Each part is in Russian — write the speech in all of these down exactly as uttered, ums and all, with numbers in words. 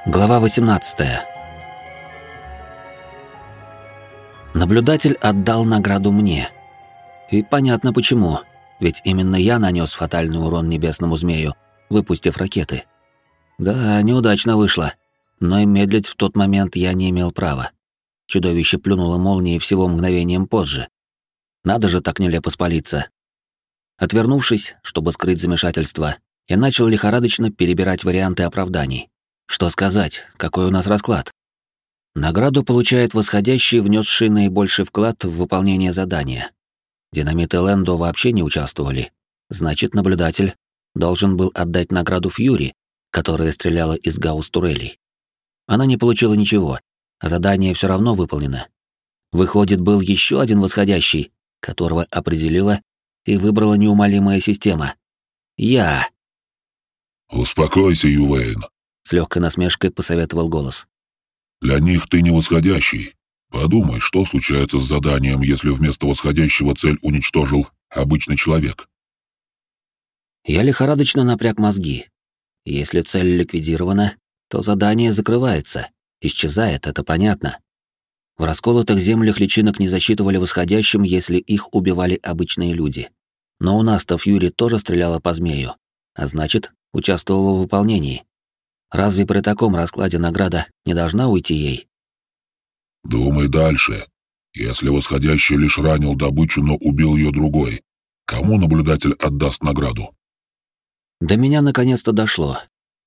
Глава восемнадцатая. Наблюдатель отдал награду мне. И понятно почему, ведь именно я нанес фатальный урон небесному змею, выпустив ракеты. Да, неудачно вышло, но и медлить в тот момент я не имел права. Чудовище плюнуло молнией всего мгновением позже. Надо же так нелепо спалиться. Отвернувшись, чтобы скрыть замешательство, я начал лихорадочно перебирать варианты оправданий. Что сказать, какой у нас расклад? Награду получает восходящий, внесший наибольший вклад в выполнение задания. Динамит и Лэндо вообще не участвовали. Значит, наблюдатель должен был отдать награду Фьюри, которая стреляла из гаусс-турелей. Она не получила ничего, а задание все равно выполнено. Выходит, был еще один восходящий, которого определила и выбрала неумолимая система. Я. «Успокойся, Ювейн», — с легкой насмешкой посоветовал голос. «Для них ты не восходящий. Подумай, что случается с заданием, если вместо восходящего цель уничтожил обычный человек». Я лихорадочно напряг мозги. Если цель ликвидирована, то задание закрывается, исчезает, это понятно. В расколотых землях личинок не засчитывали восходящим, если их убивали обычные люди. Но у нас-то Фьюри тоже стреляла по змею, а значит, участвовала в выполнении. Разве при таком раскладе награда не должна уйти ей? «Думай дальше. Если восходящий лишь ранил добычу, но убил ее другой, кому наблюдатель отдаст награду?» До меня наконец-то дошло.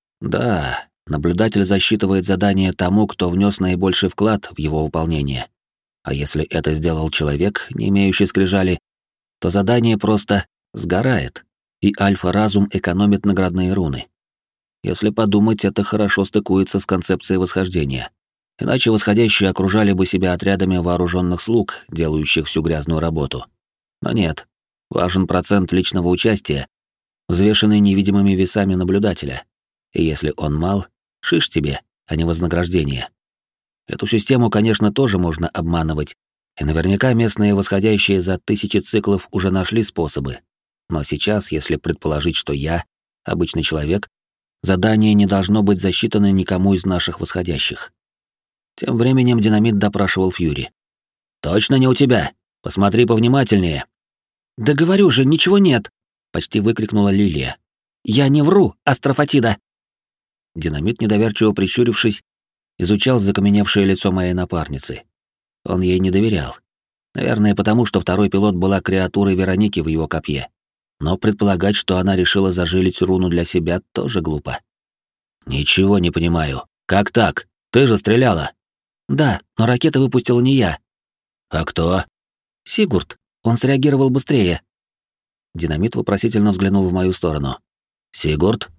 Да, наблюдатель засчитывает задание тому, кто внес наибольший вклад в его выполнение. А если это сделал человек, не имеющий скрижали, то задание просто сгорает, и альфа-разум экономит наградные руны. Если подумать, это хорошо стыкуется с концепцией восхождения. Иначе восходящие окружали бы себя отрядами вооруженных слуг, делающих всю грязную работу. Но нет, важен процент личного участия, взвешенный невидимыми весами наблюдателя. И если он мал, шиш тебе, а не вознаграждение. Эту систему, конечно, тоже можно обманывать, и наверняка местные восходящие за тысячи циклов уже нашли способы. Но сейчас, если предположить, что я — обычный человек, задание не должно быть засчитано никому из наших восходящих. Тем временем Динамит допрашивал Фьюри. «Точно не у тебя? Посмотри повнимательнее». «Да говорю же, ничего нет!» — почти выкрикнула Лилия. «Я не вру, Астрофатида!» Динамит, недоверчиво прищурившись, изучал закаменевшее лицо моей напарницы. Он ей не доверял. Наверное, потому что второй пилот была креатурой Вероники в его копье. Но предполагать, что она решила зажилить руну для себя, тоже глупо. «Ничего не понимаю. Как так? Ты же стреляла!» «Да, но ракеты выпустила не я». «А кто?» «Сигурд. Он среагировал быстрее». Динамит вопросительно взглянул в мою сторону. «Сигурд?»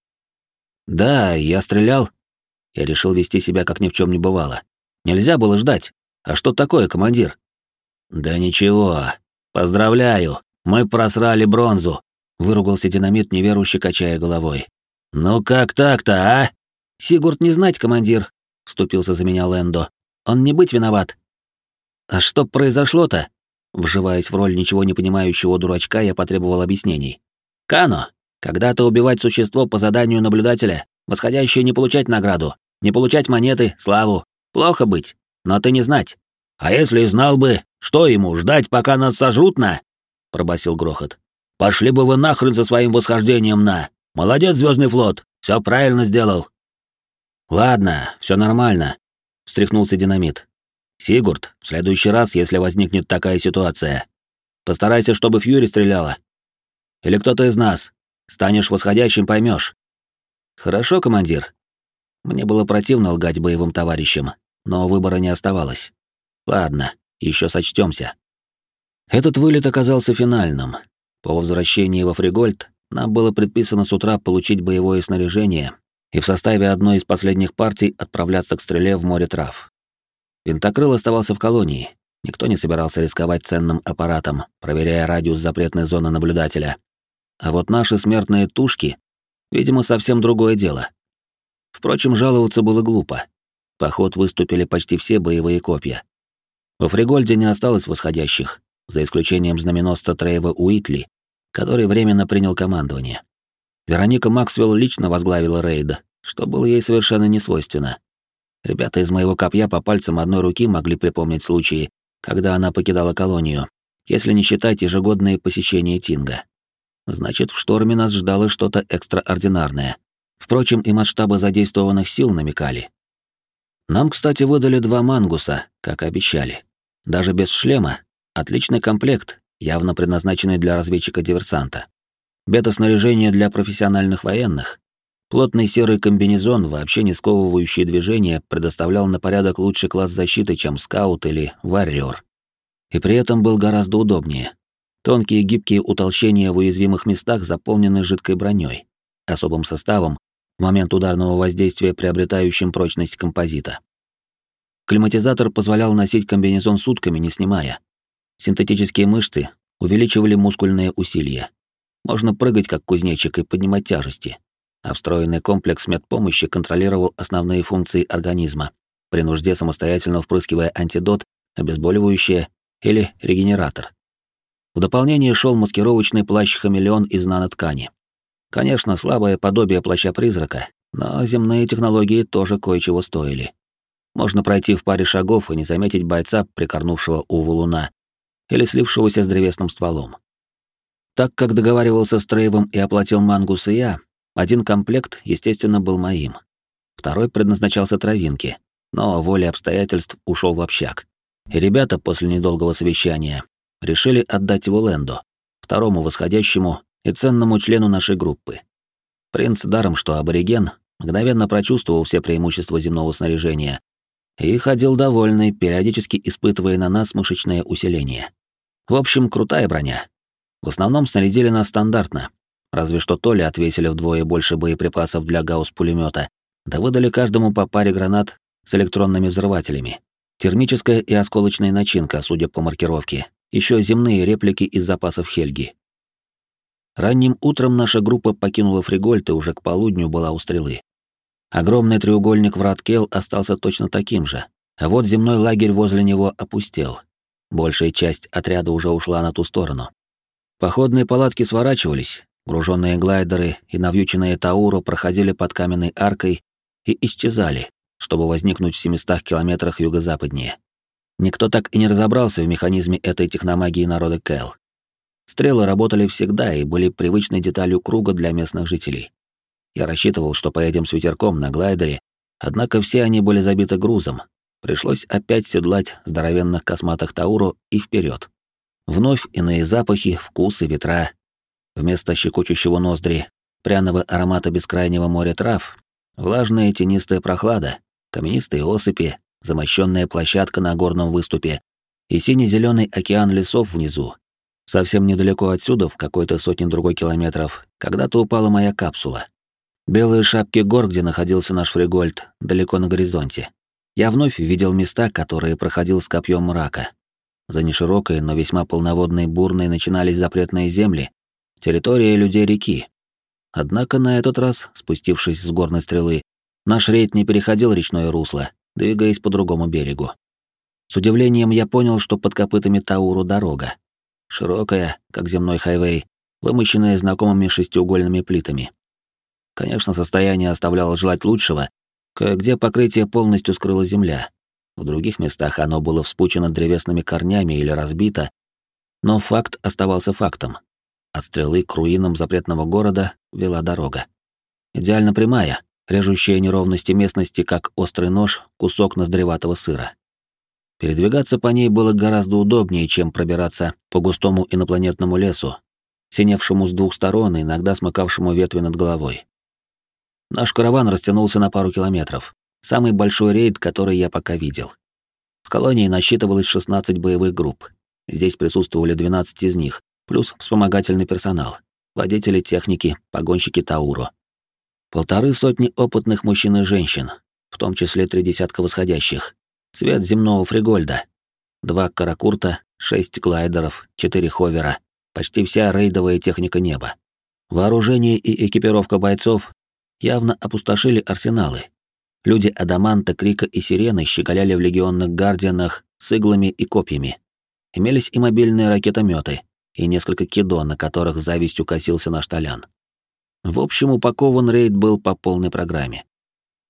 «Да, я стрелял». Я решил вести себя, как ни в чем не бывало. Нельзя было ждать. А что такое, командир? «Да ничего. Поздравляю. Мы просрали бронзу», — выругался Динамит, неверующе качая головой. «Ну как так-то, а?» «Сигурд не знать, командир», — вступился за меня Лэндо. «Он не быть виноват». «А что произошло-то?» Вживаясь в роль ничего не понимающего дурачка, я потребовал объяснений. «Кано, когда-то убивать существо по заданию наблюдателя, восходящее не получать награду, не получать монеты, славу. Плохо быть, но ты не знать». «А если и знал бы, что ему, ждать, пока нас сожрут на?» — пробасил Грохот. «Пошли бы вы нахрен со своим восхождением на! Молодец, Звездный флот, все правильно сделал!» «Ладно, все нормально», — встряхнулся Динамит. «Сигурд, в следующий раз, если возникнет такая ситуация, постарайся, чтобы Фьюри стреляла. Или кто-то из нас. Станешь восходящим, поймешь». «Хорошо, командир». Мне было противно лгать боевым товарищам, но выбора не оставалось. Ладно, еще сочтемся. Этот вылет оказался финальным. По возвращении во Фригольд нам было предписано с утра получить боевое снаряжение и в составе одной из последних партий отправляться к стреле в море трав. Винтокрыл оставался в колонии. Никто не собирался рисковать ценным аппаратом, проверяя радиус запретной зоны наблюдателя. А вот наши смертные тушки, видимо, совсем другое дело. Впрочем, жаловаться было глупо. В поход выступили почти все боевые копья. Во Фригольде не осталось восходящих, за исключением знаменосца Трейва Уитли, который временно принял командование. Вероника Максвелл лично возглавила рейд, что было ей совершенно не свойственно. Ребята из моего копья по пальцам одной руки могли припомнить случаи, когда она покидала колонию, если не считать ежегодные посещения Тинга. Значит, в шторме нас ждало что-то экстраординарное. Впрочем, и масштабы задействованных сил намекали. Нам, кстати, выдали два мангуса, как и обещали. Даже без шлема. Отличный комплект, явно предназначенный для разведчика-диверсанта. Бета-снаряжение для профессиональных военных. Плотный серый комбинезон, вообще не сковывающий движения, предоставлял на порядок лучший класс защиты, чем скаут или варриор. И при этом был гораздо удобнее. Тонкие гибкие утолщения в уязвимых местах заполнены жидкой броней, особым составом, в момент ударного воздействия приобретающим прочность композита. Климатизатор позволял носить комбинезон сутками, не снимая. Синтетические мышцы увеличивали мускульные усилия. Можно прыгать как кузнечик и поднимать тяжести. А встроенный комплекс медпомощи контролировал основные функции организма, при нужде самостоятельно впрыскивая антидот, обезболивающее или регенератор. В дополнение шел маскировочный плащ-хамелеон из наноткани. Конечно, слабое подобие плаща-призрака, но земные технологии тоже кое-чего стоили. Можно пройти в паре шагов и не заметить бойца, прикорнувшего у валуна, или слившегося с древесным стволом. Так как договаривался с Трейвом и оплатил мангус и я, один комплект, естественно, был моим. Второй предназначался травинке, но волей обстоятельств ушел в общак. И ребята после недолгого совещания решили отдать его Лэндо, второму восходящему и ценному члену нашей группы. Принц, даром что абориген, мгновенно прочувствовал все преимущества земного снаряжения и ходил довольный, периодически испытывая на нас мышечное усиление. В общем, крутая броня. В основном снарядили нас стандартно, разве что то ли отвесили вдвое больше боеприпасов для гаусс-пулемета, да выдали каждому по паре гранат с электронными взрывателями. Термическая и осколочная начинка, судя по маркировке, еще земные реплики из запасов Хельги. Ранним утром наша группа покинула Фригольд и уже к полудню была у стрелы. Огромный треугольник врат Кел остался точно таким же, а вот земной лагерь возле него опустел. Большая часть отряда уже ушла на ту сторону. Походные палатки сворачивались, груженные глайдеры и навьюченные Тауру проходили под каменной аркой и исчезали, чтобы возникнуть в семистах километрах юго-западнее. Никто так и не разобрался в механизме этой техномагии народа Кэл. Стрелы работали всегда и были привычной деталью круга для местных жителей. Я рассчитывал, что поедем с ветерком на глайдере, однако все они были забиты грузом. Пришлось опять седлать здоровенных косматых Тауру и вперед. Вновь иные запахи, вкусы, ветра. Вместо щекочущего ноздри, пряного аромата бескрайнего моря трав, влажная тенистая прохлада, каменистые осыпи, замощенная площадка на горном выступе и сине-зеленый океан лесов внизу. Совсем недалеко отсюда, в какой-то сотне другой километров, когда-то упала моя капсула. Белые шапки гор, где находился наш Фригольд, далеко на горизонте. Я вновь видел места, которые проходил с копьем мрака. За неширокой, но весьма полноводной бурной начинались запретные земли, территория людей реки. Однако на этот раз, спустившись с горной стрелы, наш рейд не переходил речное русло, двигаясь по другому берегу. С удивлением я понял, что под копытами Тауру дорога. Широкая, как земной хайвей, вымощенная знакомыми шестиугольными плитами. Конечно, состояние оставляло желать лучшего, кое-где покрытие полностью скрыла земля. В других местах оно было вспучено древесными корнями или разбито, но факт оставался фактом. От стрелы к руинам запретного города вела дорога. Идеально прямая, режущая неровности местности, как острый нож, кусок ноздреватого сыра. Передвигаться по ней было гораздо удобнее, чем пробираться по густому инопланетному лесу, синевшему с двух сторон и иногда смыкавшему ветви над головой. Наш караван растянулся на пару километров, самый большой рейд, который я пока видел. В колонии насчитывалось шестнадцать боевых групп. Здесь присутствовали двенадцать из них, плюс вспомогательный персонал, водители техники, погонщики Тауру. Полторы сотни опытных мужчин и женщин, в том числе три десятка восходящих. Цвет земного Фригольда. Два каракурта, шесть глайдеров, четыре ховера, почти вся рейдовая техника неба. Вооружение и экипировка бойцов явно опустошили арсеналы. Люди Адаманта, Крика и Сирены щеголяли в легионных гардианах с иглами и копьями. Имелись и мобильные ракетометы, и несколько кидо, на которых завистью косился наш Толян. В общем, упакован рейд был по полной программе.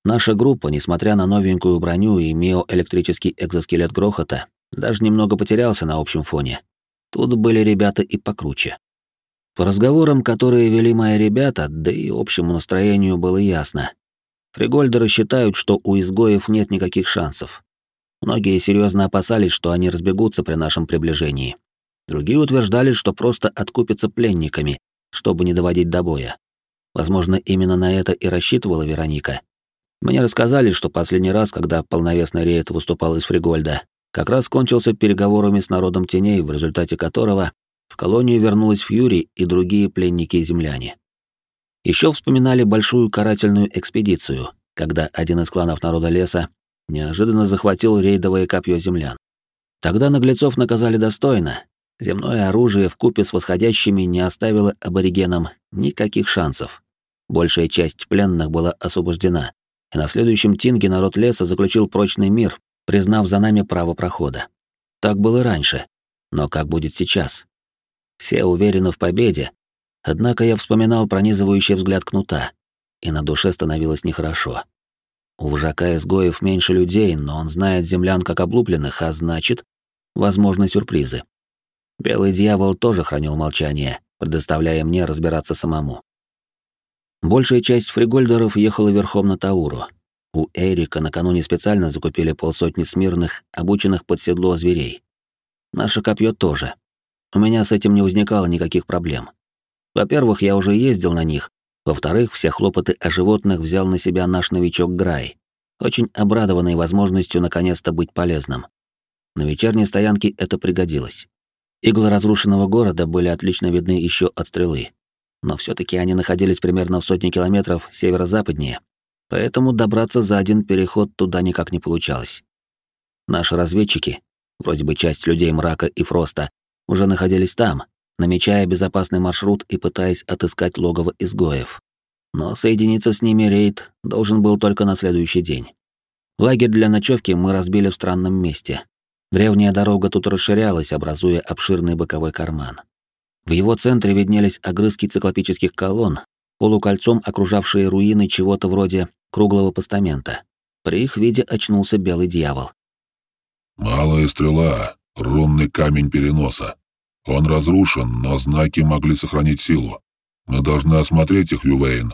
Наша группа, несмотря на новенькую броню и миоэлектрический экзоскелет грохота, даже немного потерялся на общем фоне. Тут были ребята и покруче. По разговорам, которые вели мои ребята, да и общему настроению было ясно. Фригольдеры считают, что у изгоев нет никаких шансов. Многие серьезно опасались, что они разбегутся при нашем приближении. Другие утверждали, что просто откупятся пленниками, чтобы не доводить до боя. Возможно, именно на это и рассчитывала Вероника. Мне рассказали, что последний раз, когда полновесный рейд выступал из Фригольда, как раз кончился переговорами с народом теней, в результате которого в колонию вернулась Фьюри и другие пленники-земляне. Еще вспоминали большую карательную экспедицию, когда один из кланов народа леса неожиданно захватил рейдовое копье землян. Тогда наглецов наказали достойно. Земное оружие вкупе с восходящими не оставило аборигенам никаких шансов. Большая часть пленных была освобождена, и на следующем тинге народ леса заключил прочный мир, признав за нами право прохода. Так было раньше, но как будет сейчас? Все уверены в победе, однако я вспоминал пронизывающий взгляд кнута, и на душе становилось нехорошо. У вожака изгоев меньше людей, но он знает землян как облупленных, а значит, возможны сюрпризы. Белый дьявол тоже хранил молчание, предоставляя мне разбираться самому. Большая часть фригольдеров ехала верхом на Тауру. У Эрика накануне специально закупили полсотни смирных, обученных под седло зверей. Наше копье тоже. У меня с этим не возникало никаких проблем. Во-первых, я уже ездил на них. Во-вторых, все хлопоты о животных взял на себя наш новичок Грай, очень обрадованный возможностью наконец-то быть полезным. На вечерней стоянке это пригодилось. Иглы разрушенного города были отлично видны еще от стрелы, но все-таки они находились примерно в сотне километров северо-западнее, поэтому добраться за один переход туда никак не получалось. Наши разведчики, вроде бы часть людей Мрака и Фроста, уже находились там, намечая безопасный маршрут и пытаясь отыскать логово изгоев. Но соединиться с ними рейд должен был только на следующий день. Лагерь для ночевки мы разбили в странном месте. Древняя дорога тут расширялась, образуя обширный боковой карман. В его центре виднелись огрызки циклопических колонн, полукольцом окружавшие руины чего-то вроде круглого постамента. При их виде очнулся белый дьявол. «Малая стрела, рунный камень переноса. Он разрушен, но знаки могли сохранить силу. Мы должны осмотреть их, Ювейн».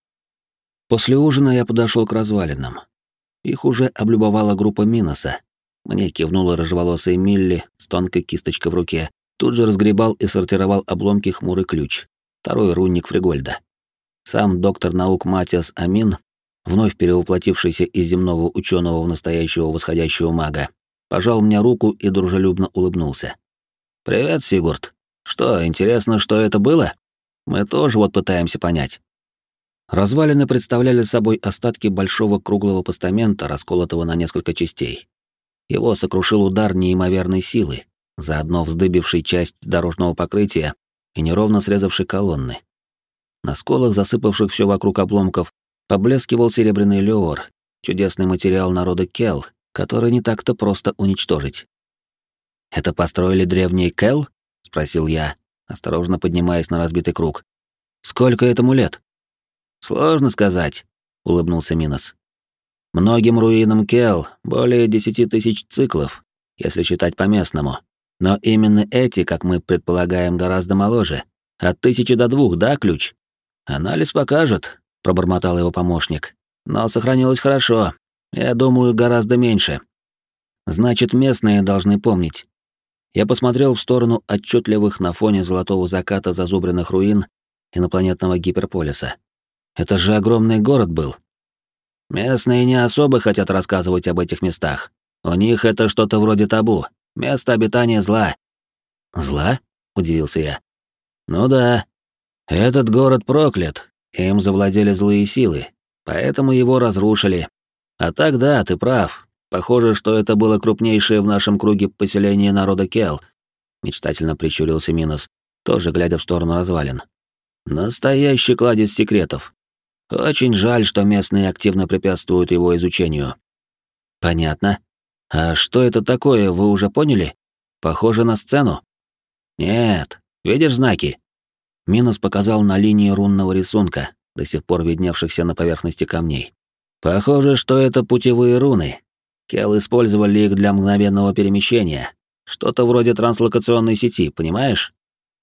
После ужина я подошел к развалинам. Их уже облюбовала группа Миноса. Мне кивнула рыжеволосая Милли с тонкой кисточкой в руке. Тут же разгребал и сортировал обломки хмурый ключ, второй рунник Фригольда. Сам доктор наук Матиас Амин, вновь перевоплотившийся из земного ученого в настоящего восходящего мага, пожал мне руку и дружелюбно улыбнулся. «Привет, Сигурд. Что, интересно, что это было? Мы тоже вот пытаемся понять». Развалины представляли собой остатки большого круглого постамента, расколотого на несколько частей. Его сокрушил удар неимоверной силы, заодно вздыбивший часть дорожного покрытия и неровно срезавший колонны. На сколах, засыпавших все вокруг обломков, поблескивал серебряный леор, чудесный материал народа Кел, который не так-то просто уничтожить. «Это построили древние Кел?» — спросил я, осторожно поднимаясь на разбитый круг. «Сколько этому лет?» «Сложно сказать», — улыбнулся Минос. «Многим руинам Кел более десяти тысяч циклов, если считать по-местному. Но именно эти, как мы предполагаем, гораздо моложе. От тысячи до двух, да, ключ?» «Анализ покажет», — пробормотал его помощник. «Но сохранилось хорошо. Я думаю, гораздо меньше. Значит, местные должны помнить». Я посмотрел в сторону отчетливых на фоне золотого заката зазубренных руин инопланетного гиперполиса. Это же огромный город был. Местные не особо хотят рассказывать об этих местах. У них это что-то вроде табу. Место обитания зла. «Зла?» — удивился я. «Ну да. Этот город проклят. Им завладели злые силы. Поэтому его разрушили. А так да, ты прав. Похоже, что это было крупнейшее в нашем круге поселение народа Кел», — мечтательно прищурился Минос, тоже глядя в сторону развалин. «Настоящий кладезь секретов. Очень жаль, что местные активно препятствуют его изучению». «Понятно. А что это такое, вы уже поняли? Похоже на сцену?» «Нет. Видишь знаки?» Минос показал на линии рунного рисунка, до сих пор видневшихся на поверхности камней. Похоже, что это путевые руны. Кел использовали их для мгновенного перемещения. Что-то вроде транслокационной сети, понимаешь?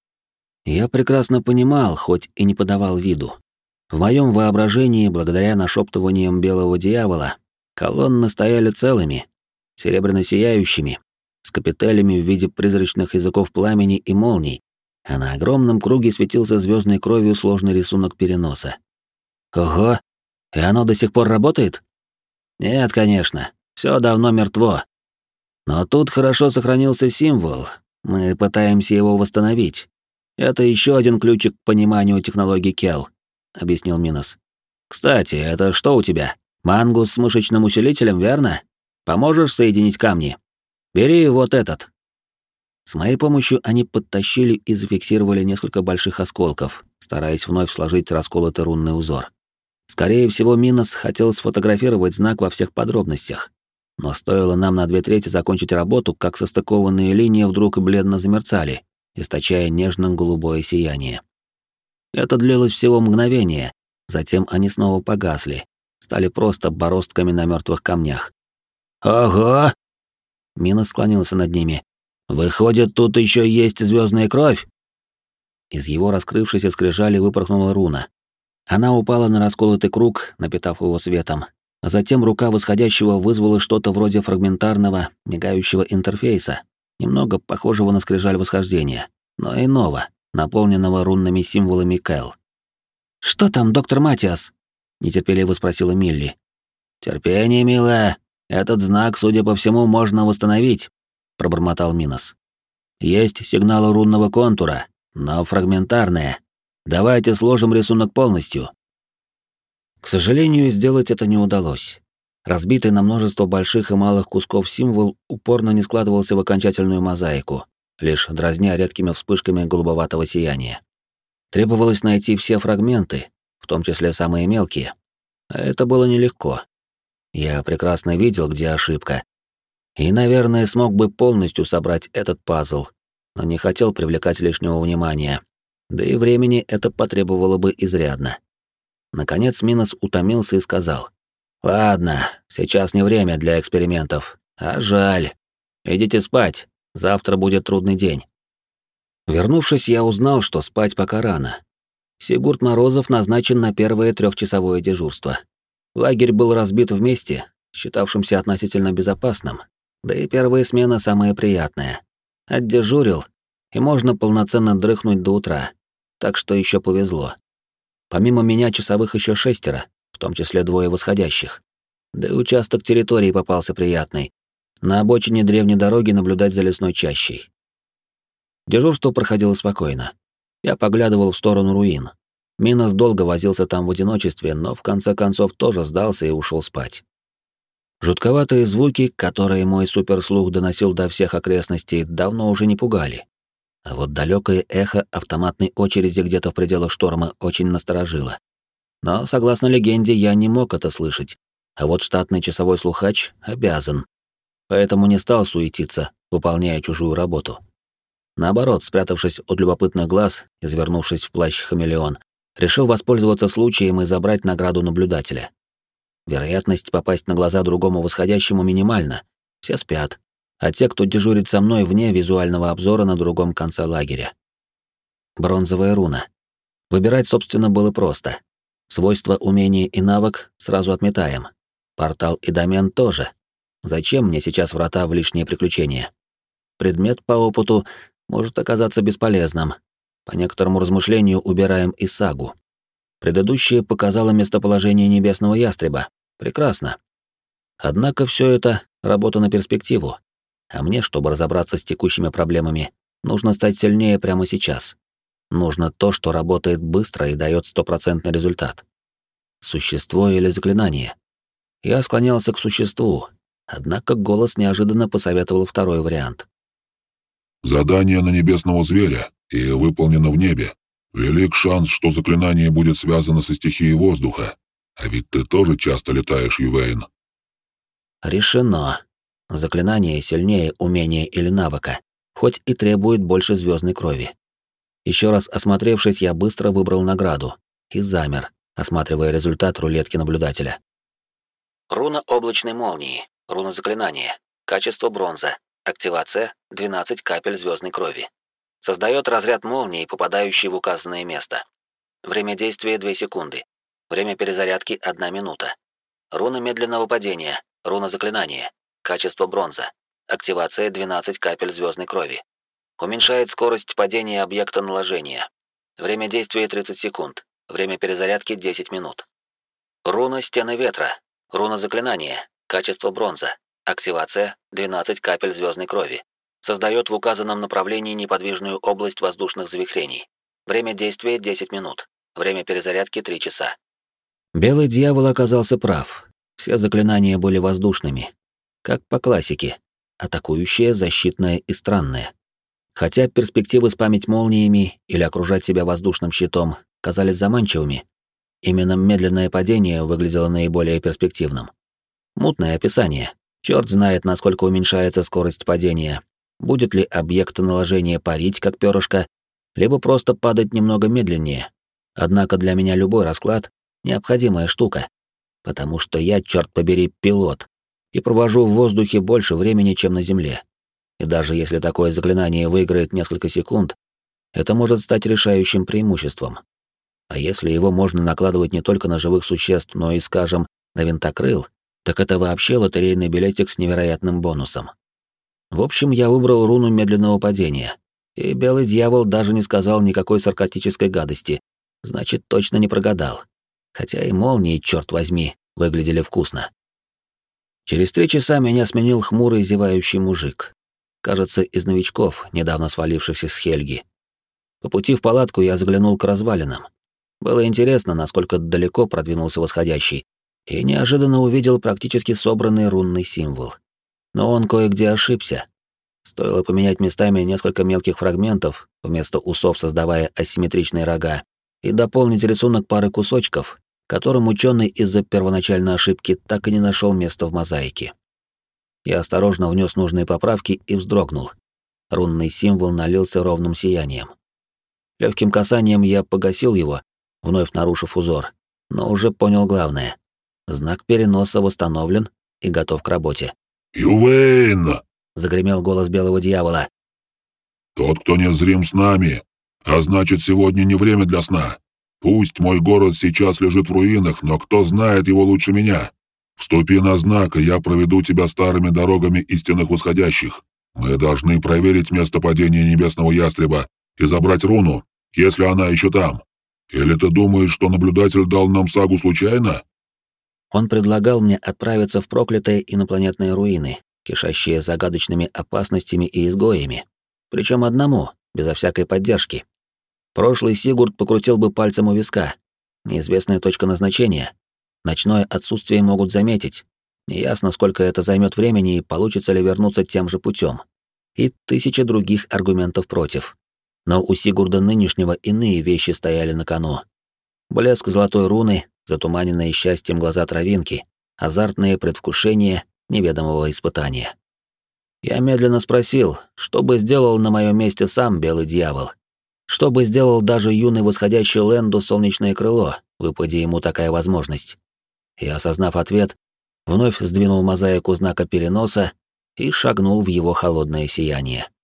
Я прекрасно понимал, хоть и не подавал виду. В моем воображении, благодаря нашептываниям белого дьявола, колонны стояли целыми, серебряно-сияющими, с капителями в виде призрачных языков пламени и молний, а на огромном круге светился звездной кровью сложный рисунок переноса. Ого! И оно до сих пор работает? Нет, конечно, все давно мертво. Но тут хорошо сохранился символ, мы пытаемся его восстановить. Это еще один ключик к пониманию технологий Кел, объяснил Минос. Кстати, это что у тебя? Мангус с мышечным усилителем, верно? Поможешь соединить камни? Бери вот этот. С моей помощью они подтащили и зафиксировали несколько больших осколков, стараясь вновь сложить расколотый рунный узор. Скорее всего, Минос хотел сфотографировать знак во всех подробностях. Но стоило нам на две трети закончить работу, как состыкованные линии вдруг бледно замерцали, источая нежно-голубое сияние. Это длилось всего мгновение, затем они снова погасли, стали просто бороздками на мертвых камнях. «Ого!» Минос склонился над ними. «Выходит, тут еще есть звездная кровь?» Из его раскрывшейся скрижали выпорхнула руна. Она упала на расколотый круг, напитав его светом, а затем рука восходящего вызвала что-то вроде фрагментарного, мигающего интерфейса, немного похожего на скрижаль восхождения, но иного, наполненного рунными символами Кэл. «Что там, доктор Матиас?» — нетерпеливо спросила Милли. «Терпение, милая. Этот знак, судя по всему, можно восстановить», — пробормотал Минос. «Есть сигналы рунного контура, но фрагментарные. Давайте сложим рисунок полностью». К сожалению, сделать это не удалось. Разбитый на множество больших и малых кусков символ упорно не складывался в окончательную мозаику, лишь дразня редкими вспышками голубоватого сияния. Требовалось найти все фрагменты, в том числе самые мелкие. А это было нелегко. Я прекрасно видел, где ошибка. И, наверное, смог бы полностью собрать этот пазл, но не хотел привлекать лишнего внимания. Да и времени это потребовало бы изрядно. Наконец Минос утомился и сказал: «Ладно, сейчас не время для экспериментов. А жаль. Идите спать, завтра будет трудный день». Вернувшись, я узнал, что спать пока рано. Сигурд Морозов назначен на первое трехчасовое дежурство. Лагерь был разбит вместе, считавшимся относительно безопасным, да и первая смена самая приятная. Отдежурил, и можно полноценно дрыхнуть до утра, так что еще повезло. Помимо меня часовых еще шестеро, в том числе двое восходящих. Да и участок территории попался приятный. На обочине древней дороги наблюдать за лесной чащей. Дежурство проходило спокойно. Я поглядывал в сторону руин. Минос долго возился там в одиночестве, но в конце концов тоже сдался и ушел спать. Жутковатые звуки, которые мой суперслух доносил до всех окрестностей, давно уже не пугали. А вот далекое эхо автоматной очереди где-то в пределах шторма очень насторожило. Но, согласно легенде, я не мог это слышать, а вот штатный часовой слухач обязан. Поэтому не стал суетиться, выполняя чужую работу. Наоборот, спрятавшись от любопытных глаз и завернувшись в плащ-хамелеон, решил воспользоваться случаем и забрать награду наблюдателя. Вероятность попасть на глаза другому восходящему минимальна, все спят, а те, кто дежурит со мной вне визуального обзора на другом конце лагеря. Бронзовая руна. Выбирать, собственно, было просто. Свойства, умения и навык сразу отметаем. Портал и домен тоже. Зачем мне сейчас врата в лишние приключения? Предмет по опыту может оказаться бесполезным. По некоторому размышлению убираем и сагу. Предыдущее показало местоположение небесного ястреба. Прекрасно. Однако все это работа на перспективу. А мне, чтобы разобраться с текущими проблемами, нужно стать сильнее прямо сейчас. Нужно то, что работает быстро и дает стопроцентный результат. Существо или заклинание? Я склонялся к существу, однако голос неожиданно посоветовал второй вариант. Задание на небесного зверя и выполнено в небе. Велик шанс, что заклинание будет связано со стихией воздуха. А ведь ты тоже часто летаешь, Ювейн. Решено. Заклинание сильнее умения или навыка, хоть и требует больше звездной крови. Еще раз осмотревшись, я быстро выбрал награду и замер, осматривая результат рулетки наблюдателя. Руна облачной молнии. Руна заклинания. Качество бронза. Активация двенадцать капель звездной крови. Создает разряд молнии, попадающий в указанное место. Время действия две секунды. Время перезарядки одна минута. Руна медленного падения. Руна заклинания. Качество бронза. Активация двенадцать капель звездной крови. Уменьшает скорость падения объекта наложения. Время действия тридцать секунд. Время перезарядки десять минут. Руна стены ветра. Руна заклинания. Качество бронза. Активация двенадцать капель звездной крови. Создает в указанном направлении неподвижную область воздушных завихрений. Время действия десять минут. Время перезарядки три часа. Белый дьявол оказался прав. Все заклинания были воздушными. Как по классике. Атакующее, защитное и странное. Хотя перспективы спамить молниями или окружать себя воздушным щитом казались заманчивыми, именно медленное падение выглядело наиболее перспективным. Мутное описание. Черт знает, насколько уменьшается скорость падения. Будет ли объект наложения парить, как перышко, либо просто падать немного медленнее. Однако для меня любой расклад — необходимая штука, потому что я, черт побери, пилот, и провожу в воздухе больше времени, чем на земле. И даже если такое заклинание выиграет несколько секунд, это может стать решающим преимуществом. А если его можно накладывать не только на живых существ, но и, скажем, на винтокрыл, так это вообще лотерейный билетик с невероятным бонусом. В общем, я выбрал руну медленного падения, и белый дьявол даже не сказал никакой саркастической гадости, значит, точно не прогадал. Хотя и молнии, черт возьми, выглядели вкусно. Через три часа меня сменил хмурый зевающий мужик. Кажется, из новичков, недавно свалившихся с Хельги. По пути в палатку я заглянул к развалинам. Было интересно, насколько далеко продвинулся восходящий, и неожиданно увидел практически собранный рунный символ. Но он кое-где ошибся. Стоило поменять местами несколько мелких фрагментов, вместо усов создавая асимметричные рога, и дополнить рисунок пары кусочков, которым ученый из-за первоначальной ошибки так и не нашел места в мозаике. Я осторожно внес нужные поправки и вздрогнул. Рунный символ налился ровным сиянием. Легким касанием я погасил его, вновь нарушив узор, но уже понял главное. Знак переноса восстановлен и готов к работе. «Ювейн!» — загремел голос белого дьявола. «Тот, кто незрим с нами, а значит, сегодня не время для сна. Пусть мой город сейчас лежит в руинах, но кто знает его лучше меня? Вступи на знак, и я проведу тебя старыми дорогами истинных восходящих. Мы должны проверить место падения небесного ястреба и забрать руну, если она еще там. Или ты думаешь, что наблюдатель дал нам сагу случайно?» Он предлагал мне отправиться в проклятые инопланетные руины, кишащие загадочными опасностями и изгоями. Причем одному, безо всякой поддержки. Прошлый Сигурд покрутил бы пальцем у виска. Неизвестная точка назначения. Ночное отсутствие могут заметить. Неясно, сколько это займет времени и получится ли вернуться тем же путем. И тысячи других аргументов против. Но у Сигурда нынешнего иные вещи стояли на кону. Блеск золотой руны, затуманенные счастьем глаза травинки, азартные предвкушения неведомого испытания. Я медленно спросил, что бы сделал на моем месте сам белый дьявол. Что бы сделал даже юный восходящий Лэнду солнечное крыло, выпади ему такая возможность. И, осознав ответ, вновь сдвинул мозаику знака переноса и шагнул в его холодное сияние.